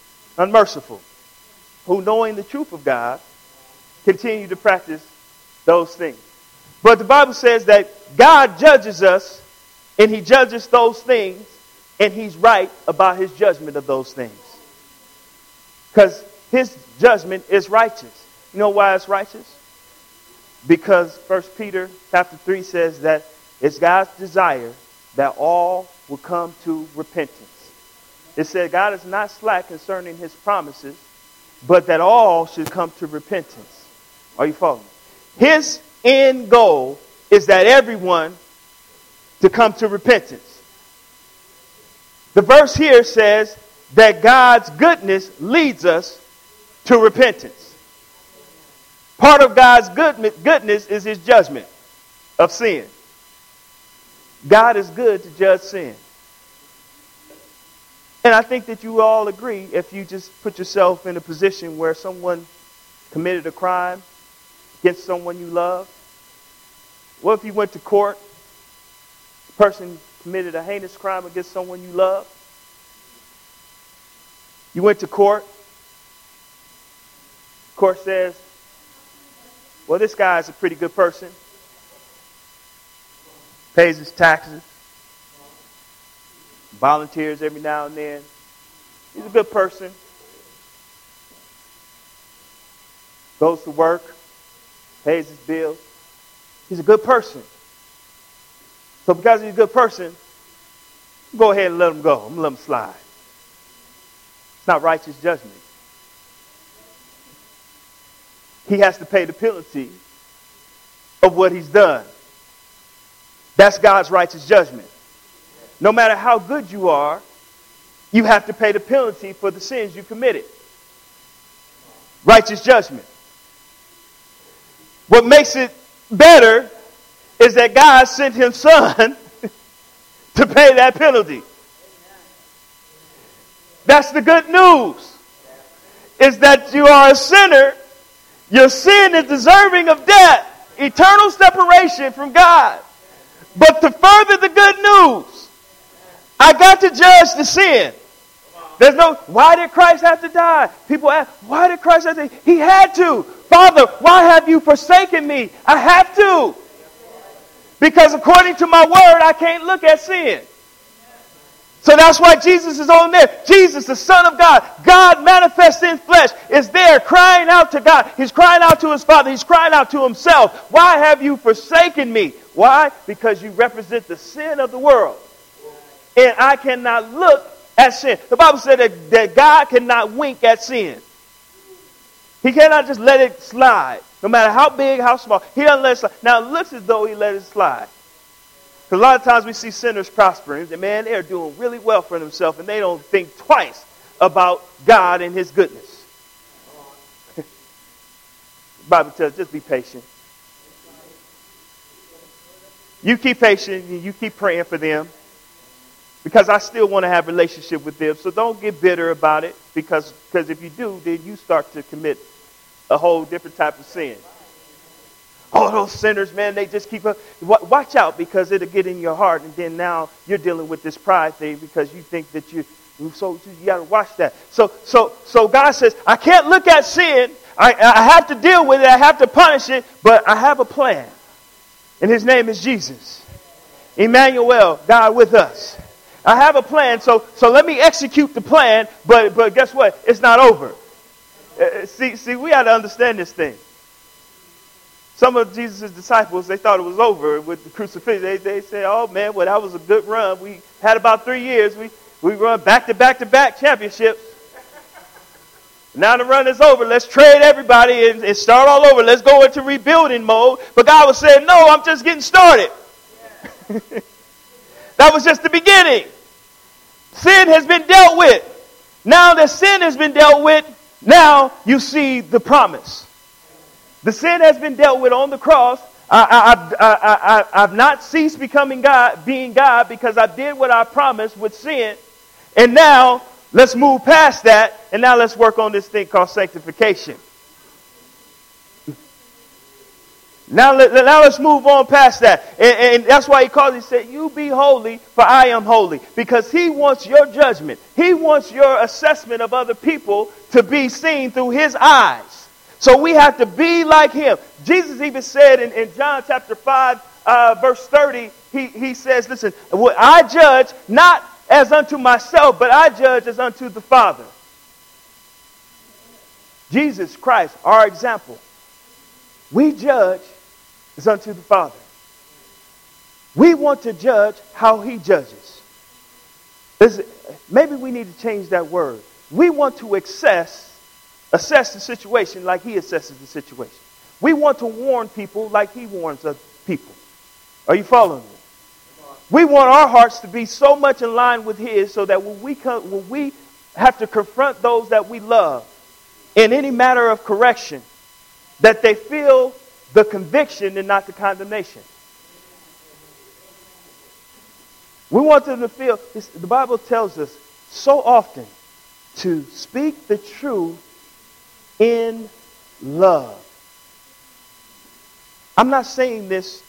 who knowing the truth of God, continue to practice those things. But the Bible says that God judges us, and he judges those things, and he's right about his judgment of those things. Because his judgment is righteous. You know why it's righteous? Because 1 Peter chapter 3 says that it's God's desire that all will come to repentance. It said God is not slack concerning his promises, but that all should come to repentance. Are you following? His end goal is that everyone to come to repentance. The verse here says that God's goodness leads us to repentance. Part of God's goodness is his judgment of sin. God is good to judge sin. And I think that you all agree, if you just put yourself in a position where someone committed a crime against someone you love. What if you went to court, the person committed a heinous crime against someone you love? You went to court. Court says, well, this guy is a pretty good person. Pays his taxes. Volunteers every now and then. He's a good person. Goes to work. Pays his bills. He's a good person. So because he's a good person, go ahead and let him go. I'm going to let him slide. It's not righteous judgment. He has to pay the penalty of what he's done. That's God's righteous judgment. No matter how good you are, you have to pay the penalty for the sins you committed. Righteous judgment. What makes it better is that God sent his son to pay that penalty. That's the good news. Is that you are a sinner. Your sin is deserving of death, eternal separation from God. But to further the good news, I got to judge the sin. There's no, why did Christ have to die? People ask, why did Christ have to? He had to. Father, why have you forsaken me? I have to. Because according to my word, I can't look at sin. So that's why Jesus is on there. Jesus, the Son of God, God manifest in flesh, is there crying out to God. He's crying out to his Father. He's crying out to himself. Why have you forsaken me? Why? Because you represent the sin of the world. And I cannot look at sin. The Bible said that God cannot wink at sin. He cannot just let it slide. No matter how big, how small. He doesn't let it slide. Now it looks as though he let it slide. Because a lot of times we see sinners prospering, and man, they're doing really well for themselves, and they don't think twice about God and his goodness. The Bible tells us, just be patient. You keep patient, and you keep praying for them, because I still want to have a relationship with them. So don't get bitter about it, because if you do, then you start to commit a whole different type of sin. Oh, those sinners, man, they just keep up. Watch out, because it'll get in your heart. And then now you're dealing with this pride thing because you think that you got to watch that. So God says, I can't look at sin. I have to deal with it. I have to punish it. But I have a plan. And his name is Jesus. Emmanuel, God with us. I have a plan. So let me execute the plan. But guess what? It's not over. See, we got to understand this thing. Some of Jesus' disciples, they thought it was over with the crucifixion. They said, oh, man, well, that was a good run. We had about 3 years. We run back-to-back championships. Now the run is over. Let's trade everybody and start all over. Let's go into rebuilding mode. But God was saying, no, I'm just getting started. That was just the beginning. Sin has been dealt with. Now that sin has been dealt with, now you see the promise. The sin has been dealt with on the cross. I've not ceased being God because I did what I promised with sin. And now let's move past that. And now let's work on this thing called sanctification. Now let's move on past that. And that's why he said, you be holy, for I am holy. Because he wants your judgment. He wants your assessment of other people to be seen through his eyes. So we have to be like him. Jesus even said in John chapter 5, verse 30, he says, listen, I judge not as unto myself, but I judge as unto the Father. Jesus Christ, our example. We judge as unto the Father. We want to judge how he judges. Listen, maybe we need to change that word. We want to assess the situation like he assesses the situation. We want to warn people like he warns other people. Are you following me? We want our hearts to be so much in line with his so that when we have to confront those that we love in any matter of correction, that they feel the conviction and not the condemnation. We want them to feel, the Bible tells us so often to speak the truth in love. I'm not saying this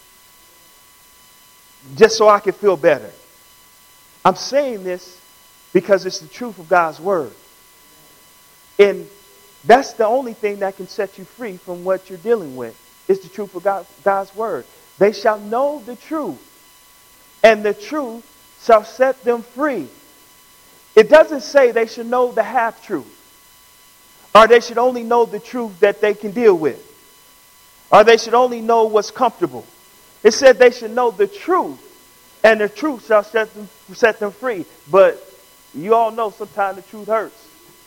just so I can feel better. I'm saying this because it's the truth of God's word. And that's the only thing that can set you free from what you're dealing with. It's the truth of God's word. They shall know the truth, and the truth shall set them free. It doesn't say they should know the half-truth, or they should only know the truth that they can deal with, or they should only know what's comfortable. It said they should know the truth, and the truth shall set them free. But you all know sometimes the truth hurts.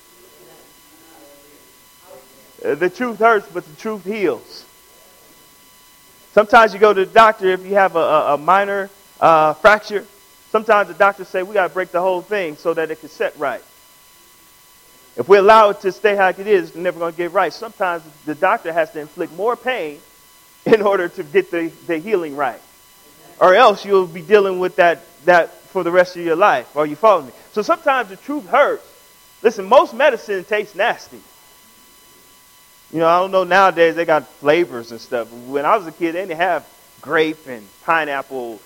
The truth hurts, but the truth heals. Sometimes you go to the doctor if you have a minor fracture. Sometimes the doctors say we got to break the whole thing so that it can set right. If we allow it to stay like it is, it's never going to get right. Sometimes the doctor has to inflict more pain in order to get the healing right. Or else you'll be dealing with that for the rest of your life. Are you following me? So sometimes the truth hurts. Listen, most medicine tastes nasty. You know, I don't know, nowadays they got flavors and stuff. When I was a kid, they didn't have grape and pineapple.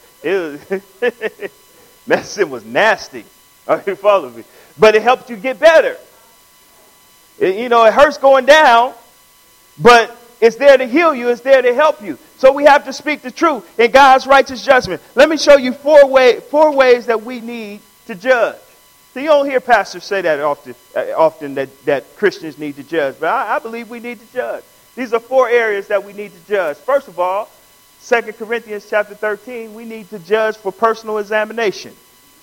Medicine was nasty. Are you following me? But it helped you get better. It hurts going down, but it's there to heal you. It's there to help you. So we have to speak the truth in God's righteous judgment. Let me show you four ways that we need to judge. So you don't hear pastors say that often that Christians need to judge. But I believe we need to judge. These are 4 areas that we need to judge. First of all, 2 Corinthians chapter 13, we need to judge for personal examination.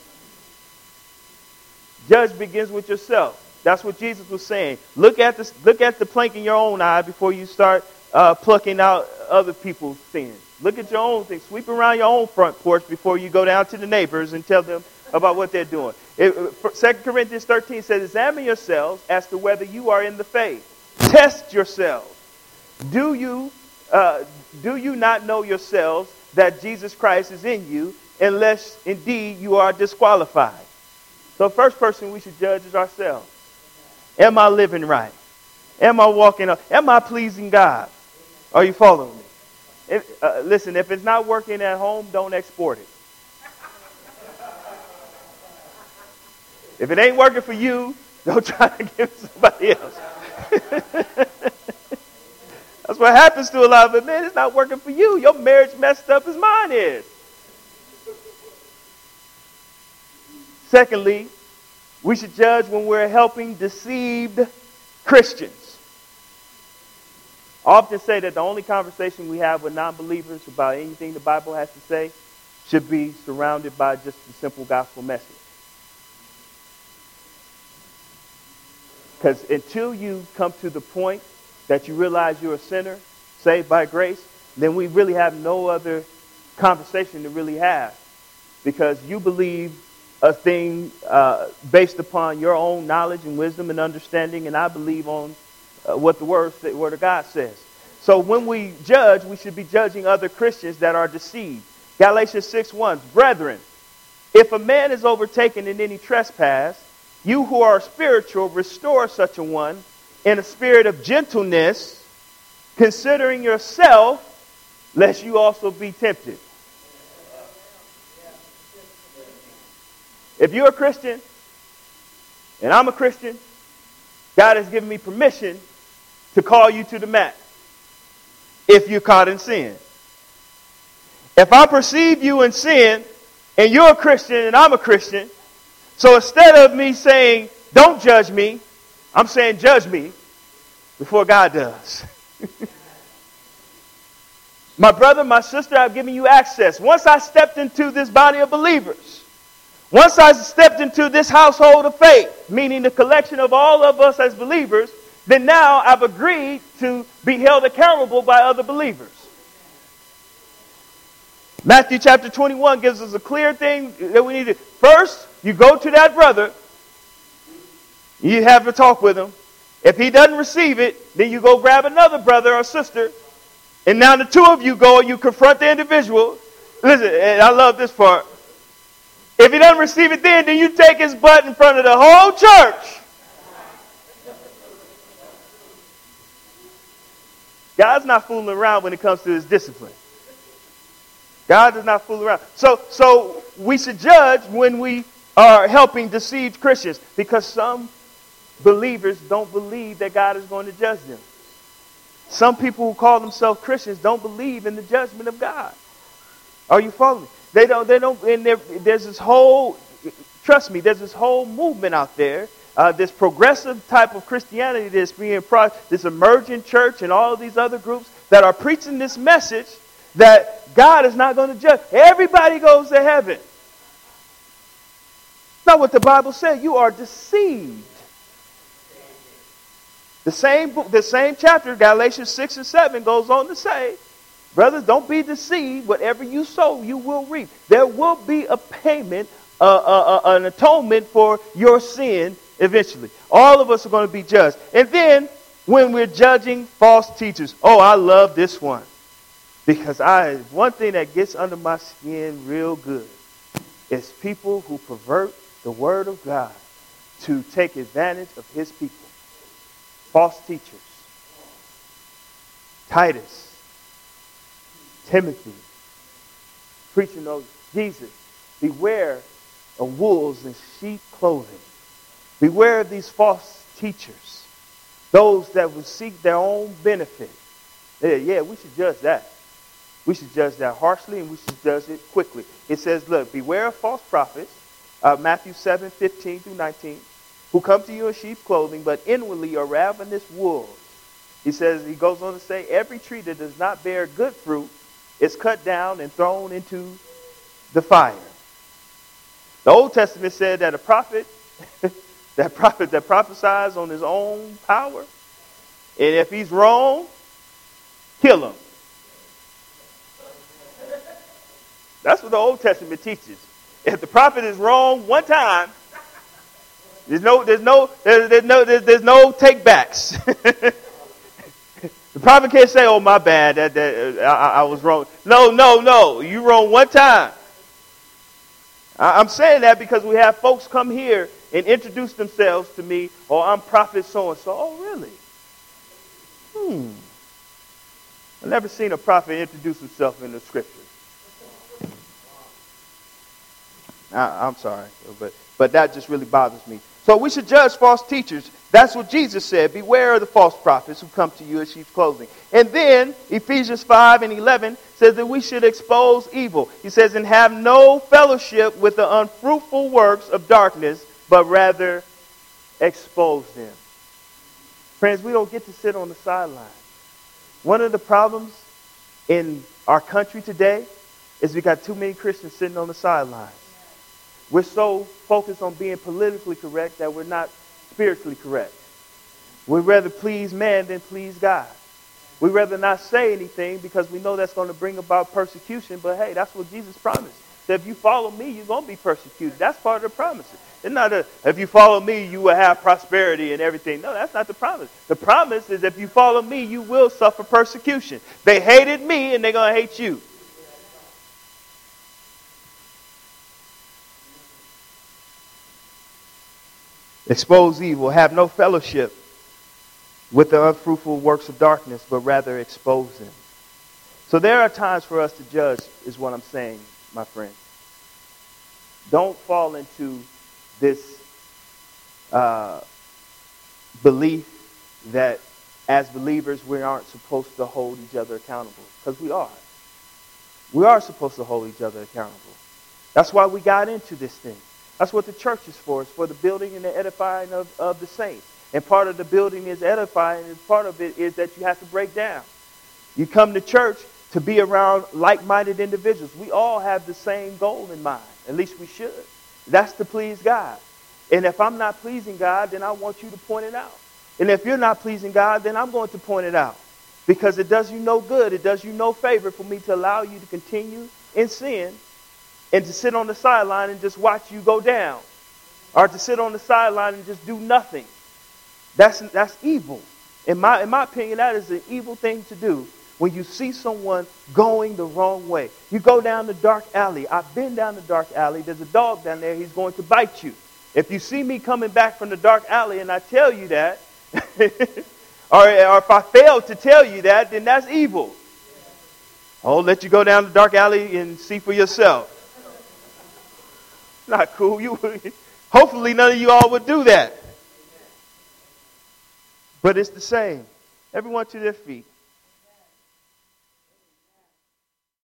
Judge begins with yourself. That's what Jesus was saying. Look at the plank in your own eye before you start plucking out other people's sins. Look at your own thing. Sweep around your own front porch before you go down to the neighbors and tell them about what they're doing. 2 Corinthians 13 says, examine yourselves as to whether you are in the faith. Test yourselves. Do you not know yourselves that Jesus Christ is in you, unless indeed you are disqualified? So the first person we should judge is ourselves. Am I living right? Am I walking up? Am I pleasing God? Are you following me? Listen, if it's not working at home, don't export it. If it ain't working for you, don't try to give it to somebody else. That's what happens to a lot of it. Man, it's not working for you. Your marriage messed up as mine is. Secondly, we should judge when we're helping deceived Christians. I often say that the only conversation we have with non-believers about anything the Bible has to say should be surrounded by just the simple gospel message. Because until you come to the point that you realize you're a sinner, saved by grace, then we really have no other conversation to really have. Because you believe a thing based upon your own knowledge and wisdom and understanding, and I believe on what the Word of God says. So when we judge, we should be judging other Christians that are deceived. Galatians 6:1, brethren, if a man is overtaken in any trespass, you who are spiritual, restore such a one in a spirit of gentleness, considering yourself, lest you also be tempted. If you're a Christian, and I'm a Christian, God has given me permission to call you to the mat if you're caught in sin. If I perceive you in sin, and you're a Christian and I'm a Christian, so instead of me saying, don't judge me, I'm saying judge me before God does. My brother, my sister, I've given you access. Once I stepped into this body of believers, once I stepped into this household of faith, meaning the collection of all of us as believers, then now I've agreed to be held accountable by other believers. Matthew chapter 21 gives us a clear thing that we need to. First, you go to that brother. You have a talk with him. If he doesn't receive it, then you go grab another brother or sister. And now the two of you go and you confront the individual. Listen, and I love this part. If he doesn't receive it then you take his butt in front of the whole church. God's not fooling around when it comes to his discipline. God does not fool around. So we should judge when we are helping deceived Christians, because some believers don't believe that God is going to judge them. Some people who call themselves Christians don't believe in the judgment of God. Are you following me? They don't, and there's this whole, trust me, there's this whole movement out there, this progressive type of Christianity that's being, this emerging church and all of these other groups that are preaching this message that God is not going to judge. Everybody goes to heaven. That's not what the Bible said. You are deceived. The same chapter, Galatians 6 and 7, goes on to say, brothers, don't be deceived. Whatever you sow, you will reap. There will be a payment, an atonement for your sin eventually. All of us are going to be judged. And then when we're judging false teachers, oh, I love this one. Because one thing that gets under my skin real good is people who pervert the word of God to take advantage of his people. False teachers. Titus. Timothy. Preaching of Jesus. Beware of wolves in sheep clothing. Beware of these false teachers. Those that will seek their own benefit. Yeah, we should judge that. We should judge that harshly, and we should judge it quickly. It says, look, beware of false prophets Matthew 7:15-19, who come to you in sheep's clothing, but inwardly are ravenous wolves. He goes on to say, every tree that does not bear good fruit is cut down and thrown into the fire. The Old Testament said that a prophet, that prophesies on his own power, and if he's wrong, kill him. That's what the Old Testament teaches. If the prophet is wrong one time, there's no take backs. The prophet can't say, "Oh, my bad, I was wrong." No, you wrong one time. I'm saying that because we have folks come here and introduce themselves to me, or I'm prophet so and so. Oh, really? I've never seen a prophet introduce himself in the scripture. I'm sorry, but that just really bothers me. So we should judge false teachers. That's what Jesus said. Beware of the false prophets who come to you in sheep's clothing. And then Ephesians 5:11 says that we should expose evil. He says, and have no fellowship with the unfruitful works of darkness, but rather expose them. Friends, we don't get to sit on the sidelines. One of the problems in our country today is we got too many Christians sitting on the sidelines. We're so focused on being politically correct that we're not spiritually correct. We'd rather please man than please God. We'd rather not say anything because we know that's going to bring about persecution. But hey, that's what Jesus promised. That if you follow me, you're going to be persecuted. That's part of the promise. It's not if you follow me, you will have prosperity and everything. No, that's not the promise. The promise is if you follow me, you will suffer persecution. They hated me and they're going to hate you. Expose evil. Have no fellowship with the unfruitful works of darkness, but rather expose them. So there are times for us to judge, is what I'm saying, my friend. Don't fall into this belief that as believers we aren't supposed to hold each other accountable. Because we are. We are supposed to hold each other accountable. That's why we got into this thing. That's what the church is for. It's for the building and the edifying of the saints. And part of the building is edifying, and part of it is that you have to break down. You come to church to be around like-minded individuals. We all have the same goal in mind. At least we should. That's to please God. And if I'm not pleasing God, then I want you to point it out. And if you're not pleasing God, then I'm going to point it out. Because it does you no good. It does you no favor for me to allow you to continue in sin and to sit on the sideline and just watch you go down. Or to sit on the sideline and just do nothing. That's evil. In my opinion, that is an evil thing to do when you see someone going the wrong way. You go down the dark alley. I've been down the dark alley. There's a dog down there. He's going to bite you. If you see me coming back from the dark alley and I tell you that, or if I fail to tell you that, then that's evil. I'll let you go down the dark alley and see for yourself. Not cool. Hopefully none of you all would do that. But it's the same. Everyone to their feet.